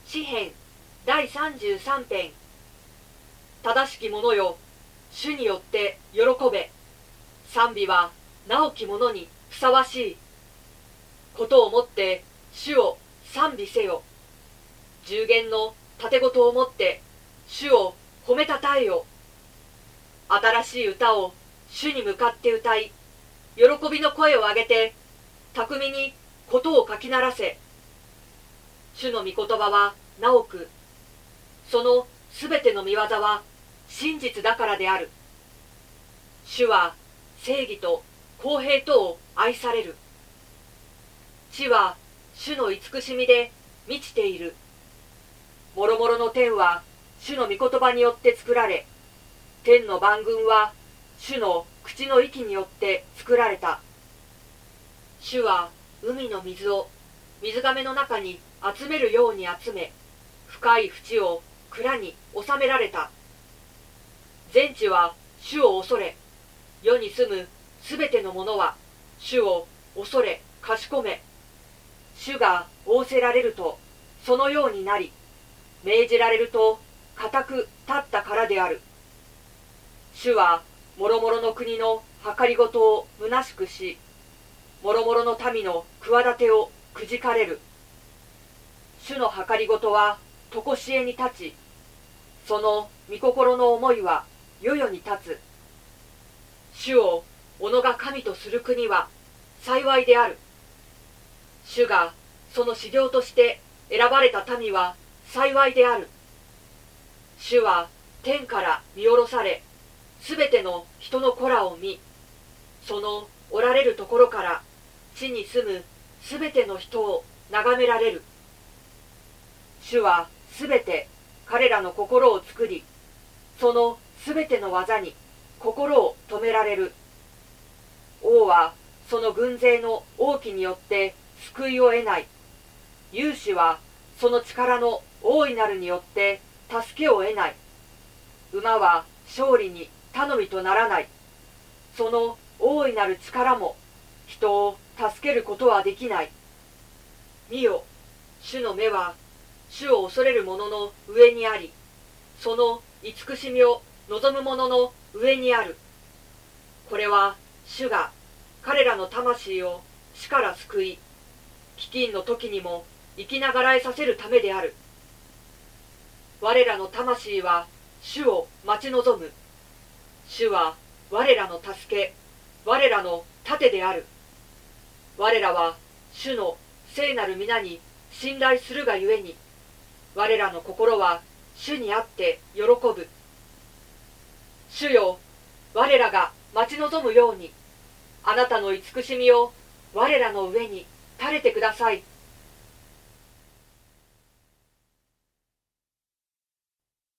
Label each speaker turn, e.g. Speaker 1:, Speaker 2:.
Speaker 1: 詩編第33編。正しき者よ、主によって喜べ。賛美は直き者にふさわしい。ことをもって主を賛美せよ。十弦の盾ごとをもって主を褒めたたえよ。新しい歌を主に向かって歌い、喜びの声を上げて巧みにことを書きならせ。主の御言葉は直く、そのすべての御業は真実だからである。主は正義と公平とを愛される。地は主の慈しみで満ちている。もろもろの天は主の御言葉によって作られ、天の万軍は主の口の息によって作られた。主は海の水を水がめの中に集めるように集め、深い淵を蔵に収められた。全地は主を恐れ、世に住むすべての者は主を恐れかしこめ。主が仰せられるとそのようになり、命じられると固く立ったからである。主はもろもろの国の計りごとを虚しくし、もろもろの民の企てをくじかれる。主の計りごとはとこしえに立ち、その御心の思いは世々に立つ。主を己が神とする国は幸いである。主がその修行として選ばれた民は幸いである。主は天から見下ろされ、すべての人の子らを見、そのおられるところから地に住むすべての人を眺められる。主はすべて彼らの心を作り、そのすべての技に心を止められる。王はその軍勢の王旗によって救いを得ない。勇士はその力の大いなるによって助けを得ない。馬は勝利に頼みとならない。その大いなる力も人を助けることはできない。見よ、主の目は主を恐れる者の上にあり、その慈しみを望む者の上にある。これは主が彼らの魂を死から救い、飢饉の時にも生きながらえさせるためである。我らの魂は主を待ち望む。主は我らの助け、我らの盾である。我らは主の聖なる皆に信頼するがゆえに、我らの心は主にあって喜ぶ。主よ、我らが待ち望むように、あなたの慈しみを我らの上に垂れてください。